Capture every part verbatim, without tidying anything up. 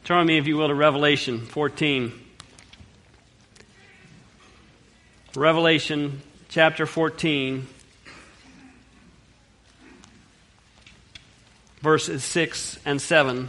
Turn with me, if you will, to Revelation fourteen. Revelation chapter fourteen, verses six and seven.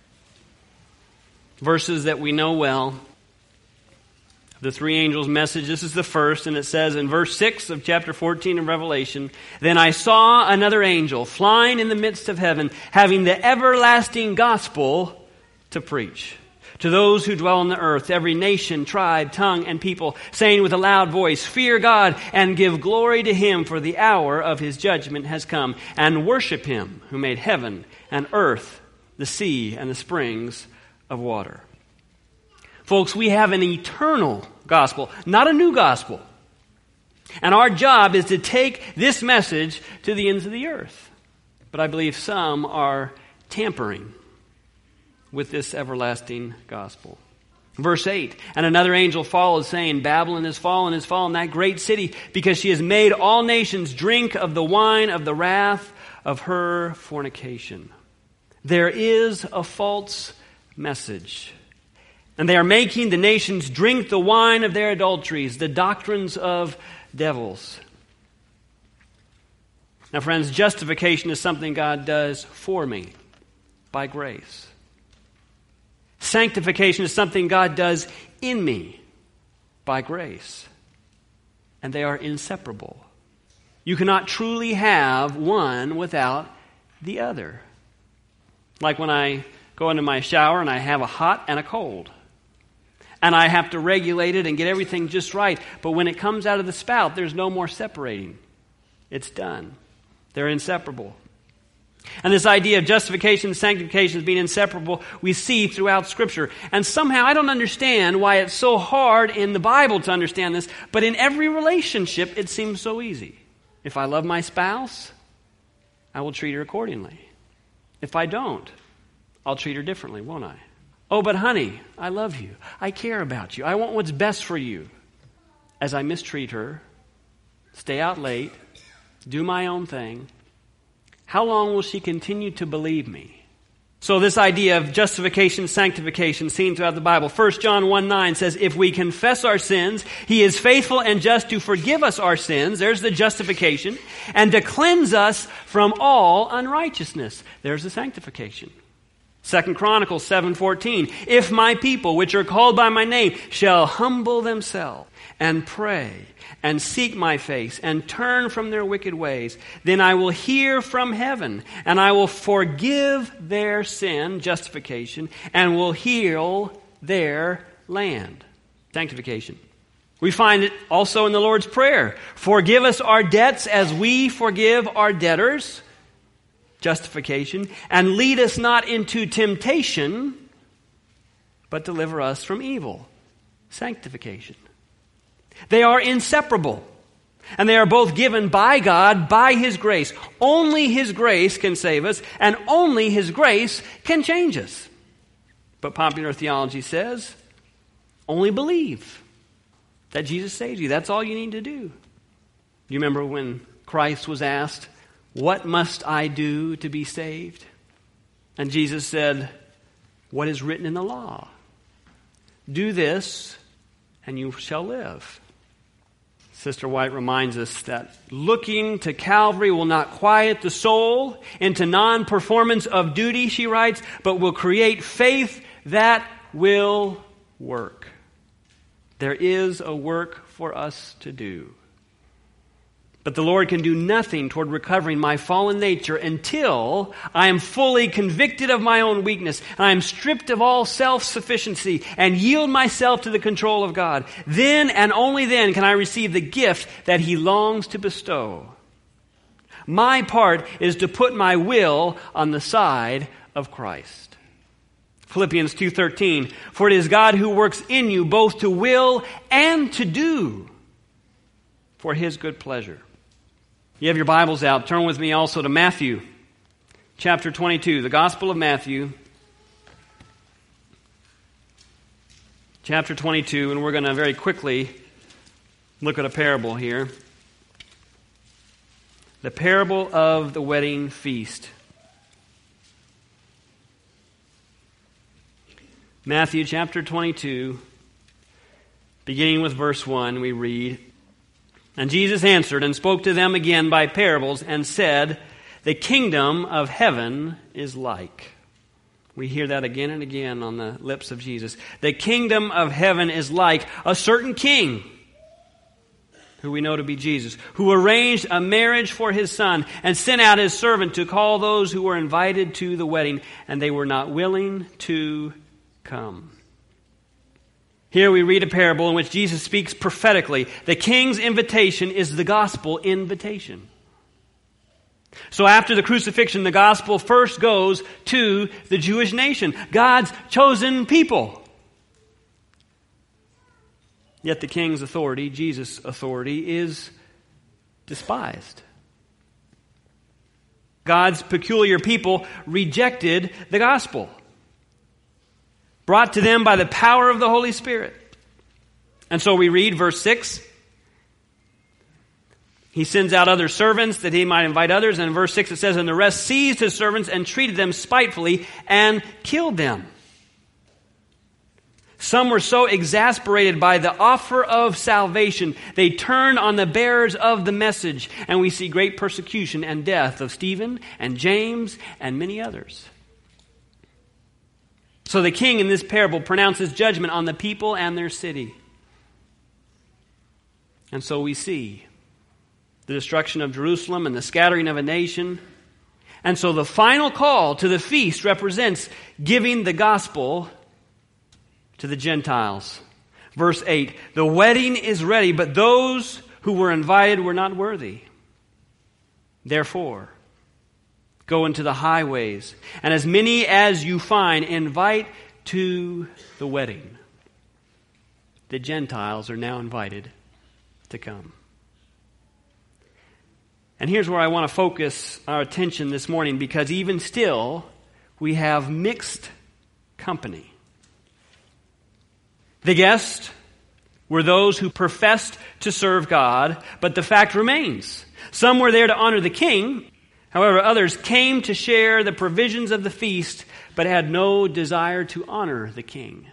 Verses that we know well. The three angels' message. This is the first, and it says in verse six of chapter fourteen of Revelation, "Then I saw another angel flying in the midst of heaven, having the everlasting gospel to preach to those who dwell on the earth, every nation, tribe, tongue, and people, saying with a loud voice, Fear God and give glory to Him, for the hour of His judgment has come, and worship Him who made heaven and earth, the sea, and the springs of water." Folks, we have an eternal gospel, not a new gospel. And our job is to take this message to the ends of the earth. But I believe some are tampering with this everlasting gospel. Verse eight, "And another angel followed, saying, Babylon is fallen, is fallen, that great city, because she has made all nations drink of the wine of the wrath of her fornication." There is a false message. And they are making the nations drink the wine of their adulteries, the doctrines of devils. Now, friends, justification is something God does for me by grace. Sanctification is something God does in me by grace. And they are inseparable. You cannot truly have one without the other. Like when I go into my shower and I have a hot and a cold. And I have to regulate it and get everything just right. But when it comes out of the spout, there's no more separating. It's done. They're inseparable. And this idea of justification and sanctification as being inseparable, we see throughout Scripture. And somehow I don't understand why it's so hard in the Bible to understand this, but in every relationship it seems so easy. If I love my spouse, I will treat her accordingly. If I don't, I'll treat her differently, won't I? Oh, but honey, I love you. I care about you. I want what's best for you. As I mistreat her, stay out late, do my own thing, how long will she continue to believe me? So this idea of justification, sanctification, seen throughout the Bible. First John one nine says, "If we confess our sins, He is faithful and just to forgive us our sins," there's the justification, "and to cleanse us from all unrighteousness." There's the sanctification. Second Chronicles seven fourteen, "If my people, which are called by my name, shall humble themselves and pray and seek my face and turn from their wicked ways, then I will hear from heaven and I will forgive their sin," justification, "and will heal their land," sanctification. We find it also in the Lord's Prayer. "Forgive us our debts as we forgive our debtors," justification, "and lead us not into temptation, but deliver us from evil," sanctification. They are inseparable. And they are both given by God, by His grace. Only His grace can save us, and only His grace can change us. But popular theology says, only believe that Jesus saves you. That's all you need to do. You remember when Christ was asked, "What must I do to be saved?" And Jesus said, "What is written in the law? Do this, and you shall live." Sister White reminds us that looking to Calvary will not quiet the soul into non-performance of duty, she writes, but will create faith that will work. There is a work for us to do. But the Lord can do nothing toward recovering my fallen nature until I am fully convicted of my own weakness and I am stripped of all self-sufficiency and yield myself to the control of God. Then and only then can I receive the gift that He longs to bestow. My part is to put my will on the side of Christ. Philippians two thirteen, "For it is God who works in you both to will and to do for His good pleasure." You have your Bibles out. Turn with me also to Matthew chapter twenty-two, the Gospel of Matthew chapter twenty-two, and we're going to very quickly look at a parable here. The parable of the wedding feast. Matthew chapter twenty-two, beginning with verse one, we read, "And Jesus answered and spoke to them again by parables and said, The kingdom of heaven is like." We hear that again and again on the lips of Jesus. The kingdom of heaven is like a certain king, who we know to be Jesus, who arranged a marriage for his son and sent out his servant to call those who were invited to the wedding, and they were not willing to come. Here we read a parable in which Jesus speaks prophetically. The king's invitation is the gospel invitation. So after the crucifixion, the gospel first goes to the Jewish nation, God's chosen people. Yet the king's authority, Jesus' authority, is despised. God's peculiar people rejected the gospel, brought to them by the power of the Holy Spirit. And so we read verse six. He sends out other servants that he might invite others. And in verse six it says, "And the rest seized his servants and treated them spitefully and killed them." Some were so exasperated by the offer of salvation, they turned on the bearers of the message. And we see great persecution and death of Stephen and James and many others. So the king in this parable pronounces judgment on the people and their city. And so we see the destruction of Jerusalem and the scattering of a nation. And so the final call to the feast represents giving the gospel to the Gentiles. Verse eight, "The wedding is ready, but those who were invited were not worthy. Therefore, go into the highways, and as many as you find, invite to the wedding." The Gentiles are now invited to come. And here's where I want to focus our attention this morning, because even still, we have mixed company. The guests were those who professed to serve God, but the fact remains. Some were there to honor the king. However, others came to share the provisions of the feast, but had no desire to honor the king.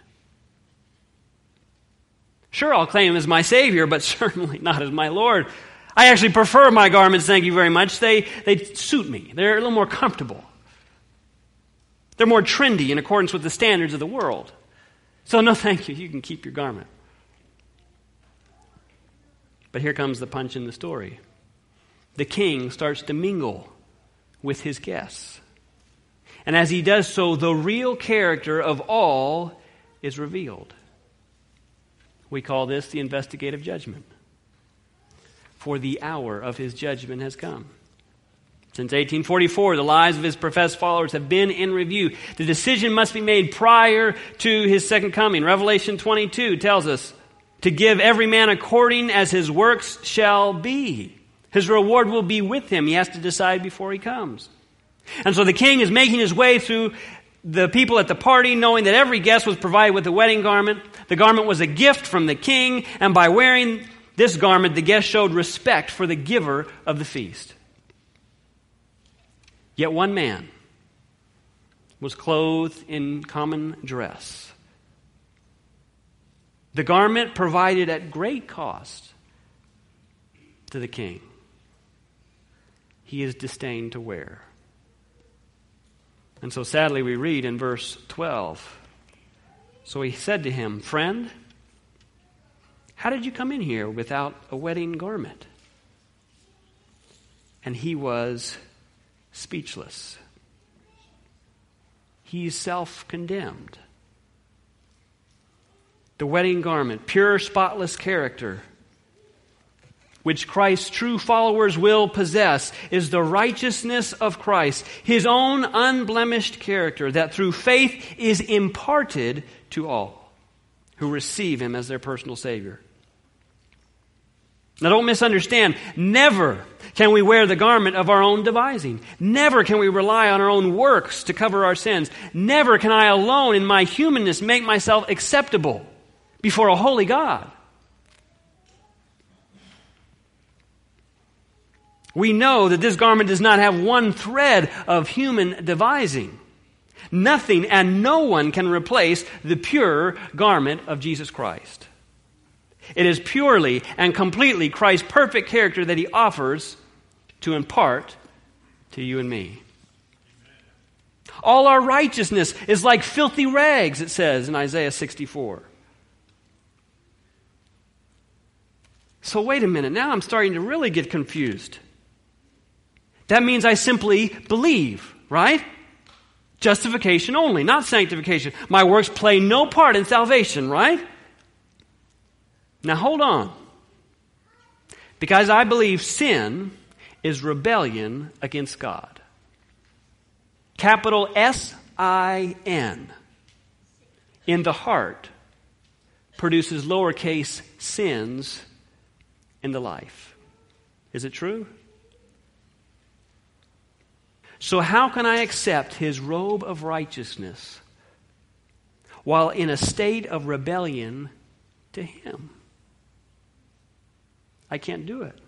Sure, I'll claim him as my Savior, but certainly not as my Lord. I actually prefer my garments, thank you very much. They, they suit me. They're a little more comfortable. They're more trendy in accordance with the standards of the world. So no thank you, you can keep your garment. But here comes the punch in the story. The king starts to mingle with his guests. And as he does so, the real character of all is revealed. We call this the investigative judgment. For the hour of his judgment has come. Since eighteen forty-four, the lives of his professed followers have been in review. The decision must be made prior to his second coming. Revelation twenty-two tells us to give every man according as his works shall be. His reward will be with him. He has to decide before he comes. And so the king is making his way through the people at the party, knowing that every guest was provided with a wedding garment. The garment was a gift from the king, and by wearing this garment, the guest showed respect for the giver of the feast. Yet one man was clothed in common dress. The garment provided at great cost to the king, he is disdained to wear. And so sadly we read in verse twelve, "So he said to him, 'Friend, how did you come in here without a wedding garment?' And he was speechless." He's self-condemned. The wedding garment, pure, spotless character, which Christ's true followers will possess, is the righteousness of Christ, his own unblemished character that through faith is imparted to all who receive him as their personal Savior. Now don't misunderstand, never can we wear the garment of our own devising. Never can we rely on our own works to cover our sins. Never can I alone in my humanness make myself acceptable before a holy God. We know that this garment does not have one thread of human devising. Nothing and no one can replace the pure garment of Jesus Christ. It is purely and completely Christ's perfect character that he offers to impart to you and me. All our righteousness is like filthy rags, it says in Isaiah sixty-four. So wait a minute, now I'm starting to really get confused. That means I simply believe, right? Justification only, not sanctification. My works play no part in salvation, right? Now hold on. Because I believe sin is rebellion against God. Capital S I N. In the heart produces lowercase sins in the life. Is it true? So how can I accept his robe of righteousness while in a state of rebellion to him? I can't do it.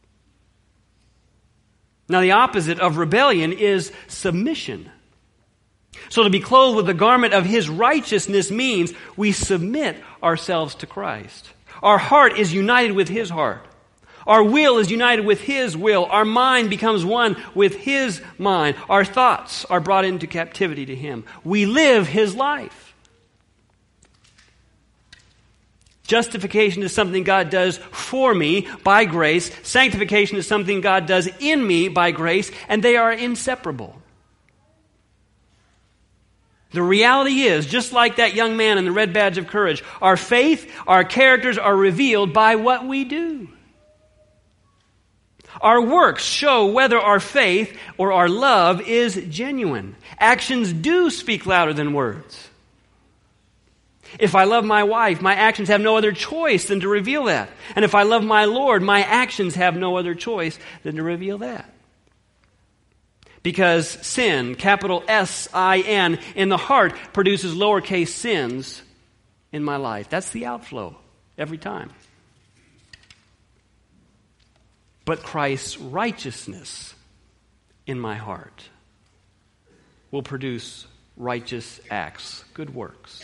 Now the opposite of rebellion is submission. So to be clothed with the garment of his righteousness means we submit ourselves to Christ. Our heart is united with his heart. Our will is united with his will. Our mind becomes one with his mind. Our thoughts are brought into captivity to him. We live his life. Justification is something God does for me by grace. Sanctification is something God does in me by grace, and they are inseparable. The reality is, just like that young man in the red badge of courage, our faith, our characters are revealed by what we do. Our works show whether our faith or our love is genuine. Actions do speak louder than words. If I love my wife, my actions have no other choice than to reveal that. And if I love my Lord, my actions have no other choice than to reveal that. Because sin, capital S I N, in the heart produces lowercase sins in my life. That's the outflow every time. But Christ's righteousness in my heart will produce righteous acts, good works.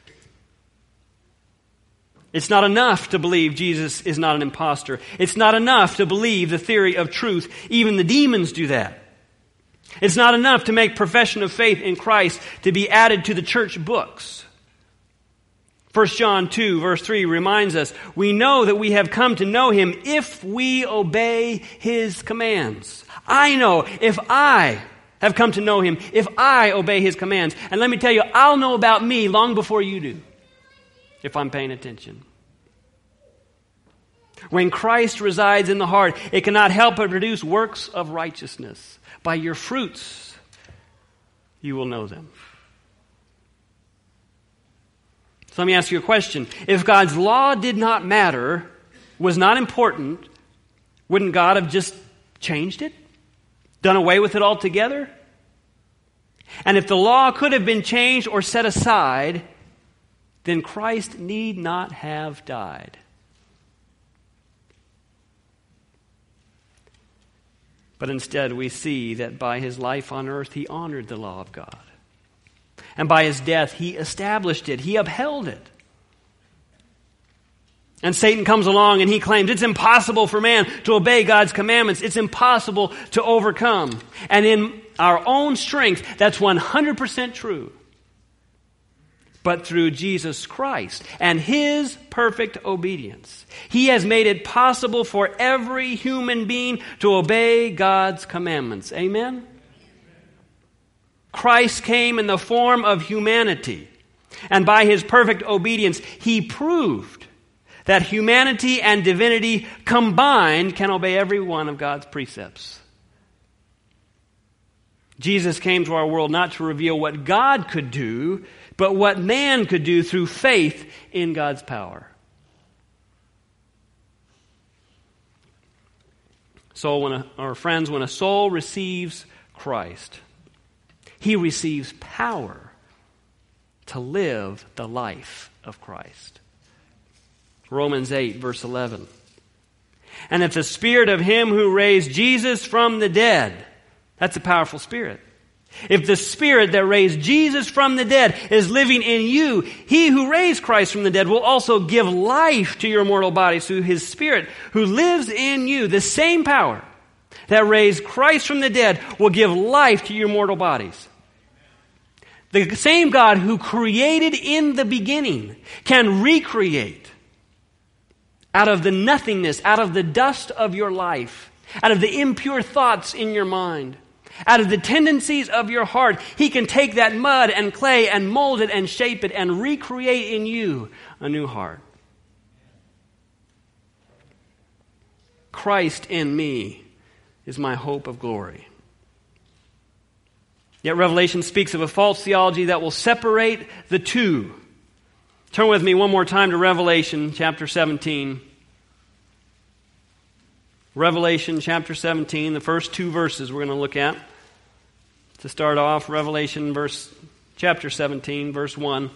It's not enough to believe Jesus is not an imposter. It's not enough to believe the theory of truth. Even the demons do that. It's not enough to make profession of faith in Christ to be added to the church books. First John two, verse three reminds us, we know that we have come to know him if we obey his commands. I know if I have come to know him, if I obey his commands. And let me tell you, I'll know about me long before you do, if I'm paying attention. When Christ resides in the heart, it cannot help but produce works of righteousness. By your fruits, you will know them. So let me ask you a question. If God's law did not matter, was not important, wouldn't God have just changed it? Done away with it altogether? And if the law could have been changed or set aside, then Christ need not have died. But instead we see that by his life on earth, he honored the law of God. And by his death, he established it. He upheld it. And Satan comes along and he claims it's impossible for man to obey God's commandments. It's impossible to overcome. And in our own strength, that's one hundred percent true. But through Jesus Christ and his perfect obedience, he has made it possible for every human being to obey God's commandments. Amen? Christ came in the form of humanity, and by his perfect obedience, he proved that humanity and divinity combined can obey every one of God's precepts. Jesus came to our world not to reveal what God could do, but what man could do through faith in God's power. So when a, our friends, when a soul receives Christ, he receives power to live the life of Christ. Romans eight, verse eleven. And if the spirit of him who raised Jesus from the dead, that's a powerful spirit. If the Spirit that raised Jesus from the dead is living in you, He who raised Christ from the dead will also give life to your mortal bodies through His Spirit who lives in you. The same power that raised Christ from the dead will give life to your mortal bodies. The same God who created in the beginning can recreate out of the nothingness, out of the dust of your life, out of the impure thoughts in your mind, out of the tendencies of your heart. He can take that mud and clay and mold it and shape it and recreate in you a new heart. Christ in me is my hope of glory. Yet Revelation speaks of a false theology that will separate the two. Turn with me one more time to Revelation chapter seventeen. Revelation chapter seventeen, the first two verses we're going to look at. To start off, Revelation verse chapter seventeen, verse one.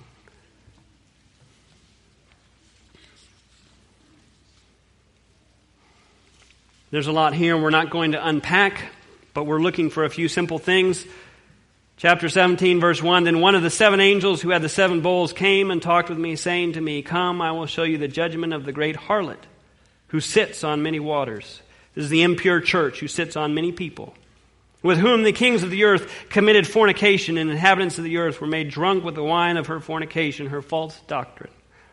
There's a lot here, and we're not going to unpack, but we're looking for a few simple things. Chapter seventeen, verse one, Then one of the seven angels who had the seven bowls came and talked with me, saying to me, Come, I will show you the judgment of the great harlot, who sits on many waters. This is the impure church who sits on many people, with whom the kings of the earth committed fornication, and inhabitants of the earth were made drunk with the wine of her fornication, her false doctrine.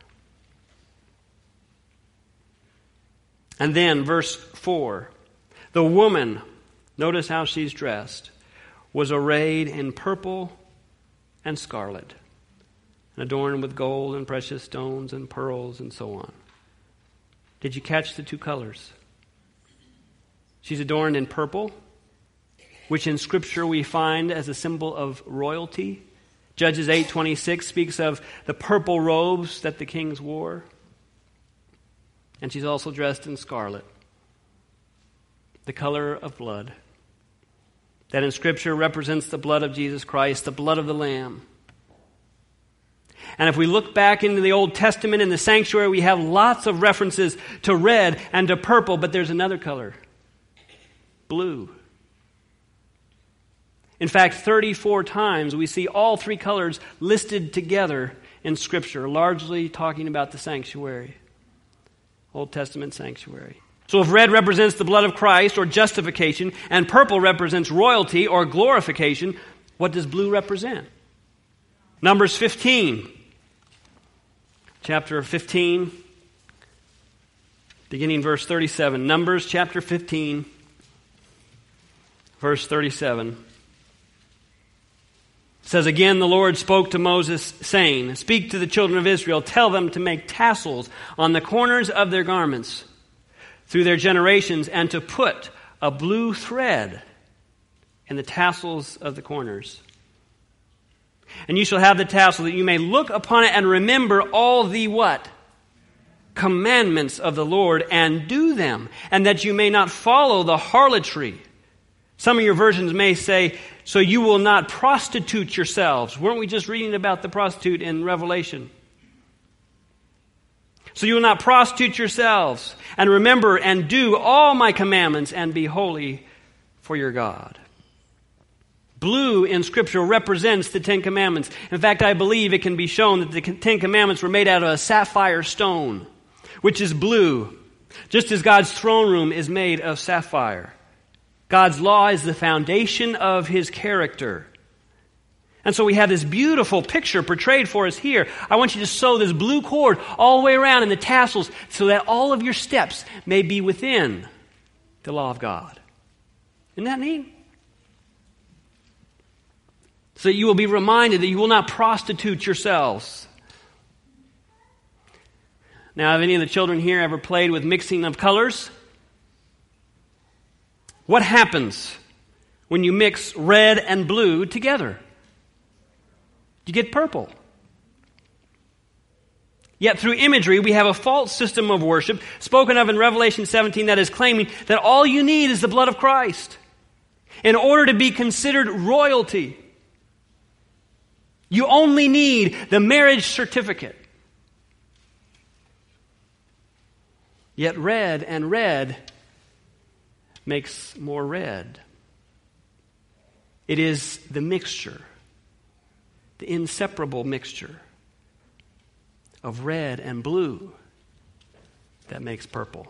And then, verse four, the woman, notice how she's dressed, was arrayed in purple and scarlet, and adorned with gold and precious stones and pearls and so on. Did you catch the two colors? She's adorned in purple, which in Scripture we find as a symbol of royalty. Judges eight twenty-six speaks of the purple robes that the kings wore. And she's also dressed in scarlet, the color of blood. That in Scripture represents the blood of Jesus Christ, the blood of the Lamb. And if we look back into the Old Testament in the sanctuary, we have lots of references to red and to purple, but there's another color, blue. In fact, thirty-four times we see all three colors listed together in Scripture, largely talking about the sanctuary, Old Testament sanctuary. So if red represents the blood of Christ or justification, and purple represents royalty or glorification, what does blue represent? Numbers fifteen. Chapter fifteen, beginning verse thirty-seven. Numbers chapter fifteen, verse thirty-seven. It says, Again the Lord spoke to Moses, saying, Speak to the children of Israel, tell them to make tassels on the corners of their garments through their generations, and to put a blue thread in the tassels of the corners. And you shall have the tassel, that you may look upon it and remember all the what? Commandments of the Lord, and do them, and that you may not follow the harlotry. Some of your versions may say, so you will not prostitute yourselves. Weren't we just reading about the prostitute in Revelation? So you will not prostitute yourselves, and remember and do all my commandments, and be holy for your God. Blue in Scripture represents the Ten Commandments. In fact, I believe it can be shown that the Ten Commandments were made out of a sapphire stone, which is blue, just as God's throne room is made of sapphire. God's law is the foundation of His character. And so we have this beautiful picture portrayed for us here. I want you to sew this blue cord all the way around in the tassels so that all of your steps may be within the law of God. Isn't that neat? So that you will be reminded that you will not prostitute yourselves. Now, have any of the children here ever played with mixing of colors? What happens when you mix red and blue together? You get purple. Yet through imagery, we have a false system of worship spoken of in Revelation seventeen that is claiming that all you need is the blood of Christ in order to be considered royalty. You only need the marriage certificate. Yet red and red makes more red. It is the mixture, the inseparable mixture of red and blue that makes purple.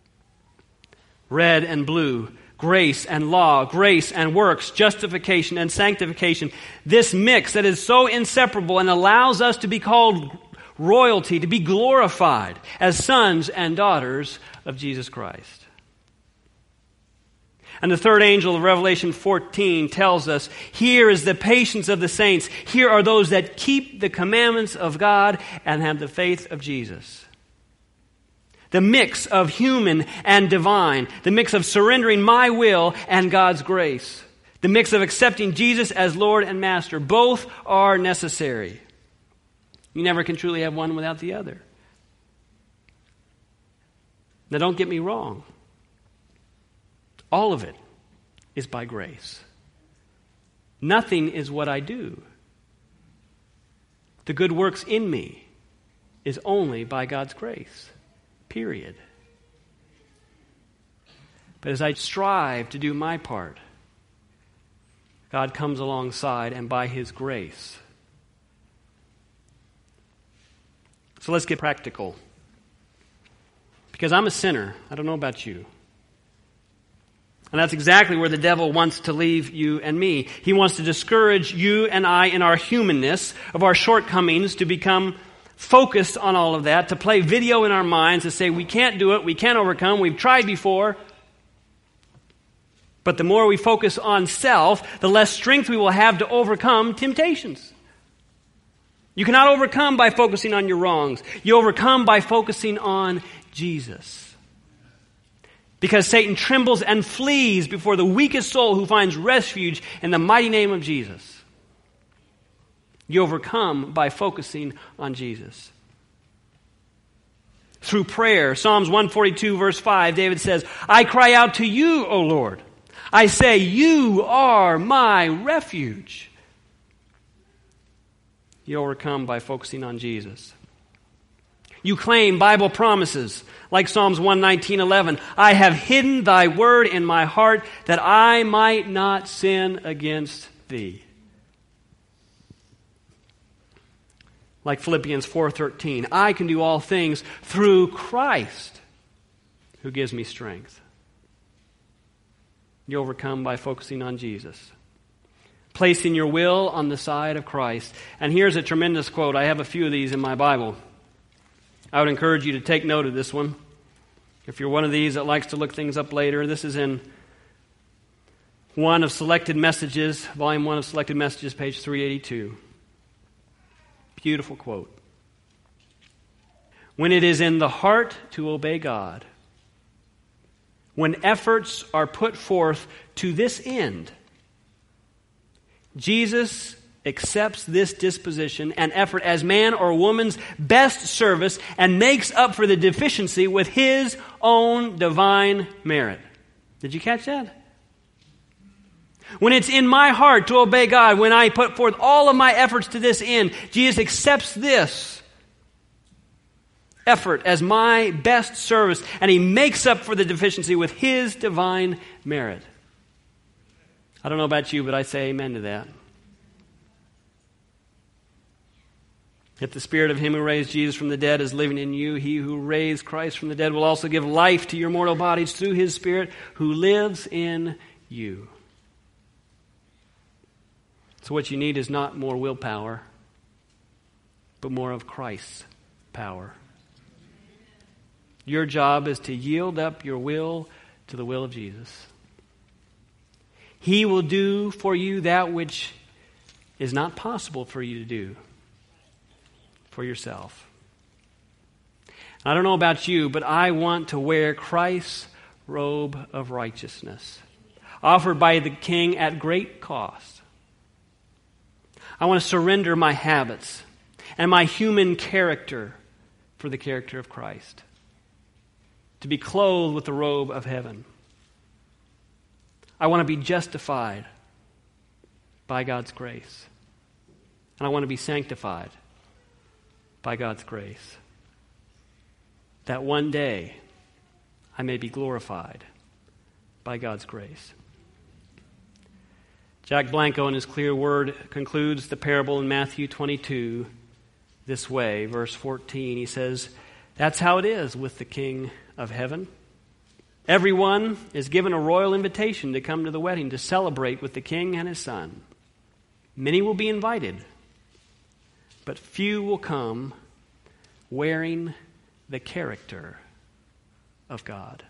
Red and blue, grace and law, grace and works, justification and sanctification. This mix that is so inseparable and allows us to be called royalty, to be glorified as sons and daughters of Jesus Christ. And the third angel of Revelation fourteen tells us, here is the patience of the saints. Here are those that keep the commandments of God and have the faith of Jesus. The mix of human and divine. The mix of surrendering my will and God's grace. The mix of accepting Jesus as Lord and Master. Both are necessary. You never can truly have one without the other. Now don't get me wrong. All of it is by grace. Nothing is what I do. The good works in me is only by God's grace. Period. But as I strive to do my part, God comes alongside and by His grace. So let's get practical. Because I'm a sinner. I don't know about you. And that's exactly where the devil wants to leave you and me. He wants to discourage you and I in our humanness, of our shortcomings, to become focused on all of that, to play video in our minds, to say we can't do it, we can't overcome, we've tried before. But the more we focus on self, the less strength we will have to overcome temptations. You cannot overcome by focusing on your wrongs. You overcome by focusing on Jesus. Because Satan trembles and flees before the weakest soul who finds refuge in the mighty name of Jesus. You overcome by focusing on Jesus. Through prayer, Psalms one forty-two verse five, David says, I cry out to you, O Lord. I say, you are my refuge. You overcome by focusing on Jesus. You claim Bible promises, like Psalms one nineteen eleven. I have hidden thy word in my heart that I might not sin against thee. Like Philippians four thirteen. I can do all things through Christ who gives me strength. You overcome by focusing on Jesus. Placing your will on the side of Christ. And here's a tremendous quote. I have a few of these in my Bible. I would encourage you to take note of this one. If you're one of these that likes to look things up later, this is in one of Selected Messages, volume one of Selected Messages, page three eighty-two. Beautiful quote. When it is in the heart to obey God, when efforts are put forth to this end, Jesus accepts this disposition and effort as man or woman's best service and makes up for the deficiency with His own divine merit. Did you catch that? When it's in my heart to obey God, when I put forth all of my efforts to this end, Jesus accepts this effort as my best service, and He makes up for the deficiency with His divine merit. I don't know about you, but I say amen to that. If the Spirit of Him who raised Jesus from the dead is living in you, He who raised Christ from the dead will also give life to your mortal bodies through His Spirit who lives in you. So what you need is not more willpower, but more of Christ's power. Your job is to yield up your will to the will of Jesus. He will do for you that which is not possible for you to do for yourself. I don't know about you, but I want to wear Christ's robe of righteousness, offered by the King at great cost. I want to surrender my habits and my human character for the character of Christ, to be clothed with the robe of heaven. I want to be justified by God's grace, and I want to be sanctified by God's grace, that one day I may be glorified by God's grace. Jack Blanco, in his clear word, concludes the parable in Matthew twenty-two this way, verse fourteen. He says, "That's how it is with the King of heaven. Everyone is given a royal invitation to come to the wedding to celebrate with the King and his son. Many will be invited, but few will come wearing the character of God."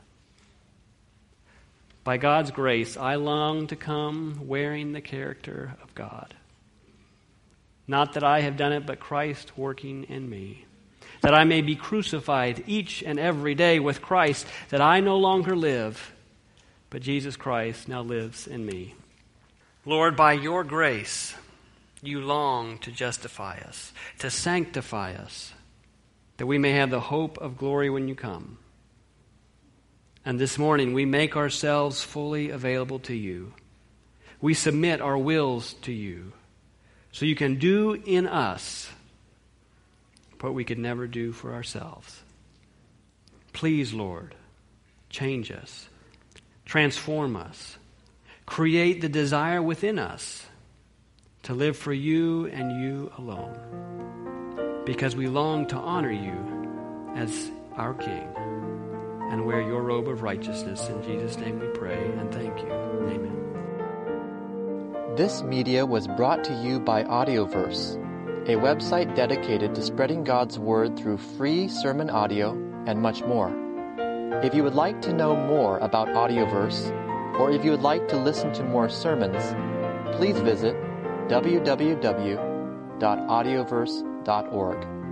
By God's grace, I long to come wearing the character of God. Not that I have done it, but Christ working in me. That I may be crucified each and every day with Christ, that I no longer live, but Jesus Christ now lives in me. Lord, by your grace, you long to justify us, to sanctify us, that we may have the hope of glory when you come. And this morning we make ourselves fully available to you. We submit our wills to you, so you can do in us what we could never do for ourselves. Please, Lord, change us, transform us, create the desire within us to live for you and you alone, because we long to honor you as our King and wear your robe of righteousness. In Jesus' name we pray and thank you. Amen. This media was brought to you by Audioverse, a website dedicated to spreading God's Word through free sermon audio and much more. If you would like to know more about Audioverse, or if you would like to listen to more sermons, please visit w w w dot audioverse dot org.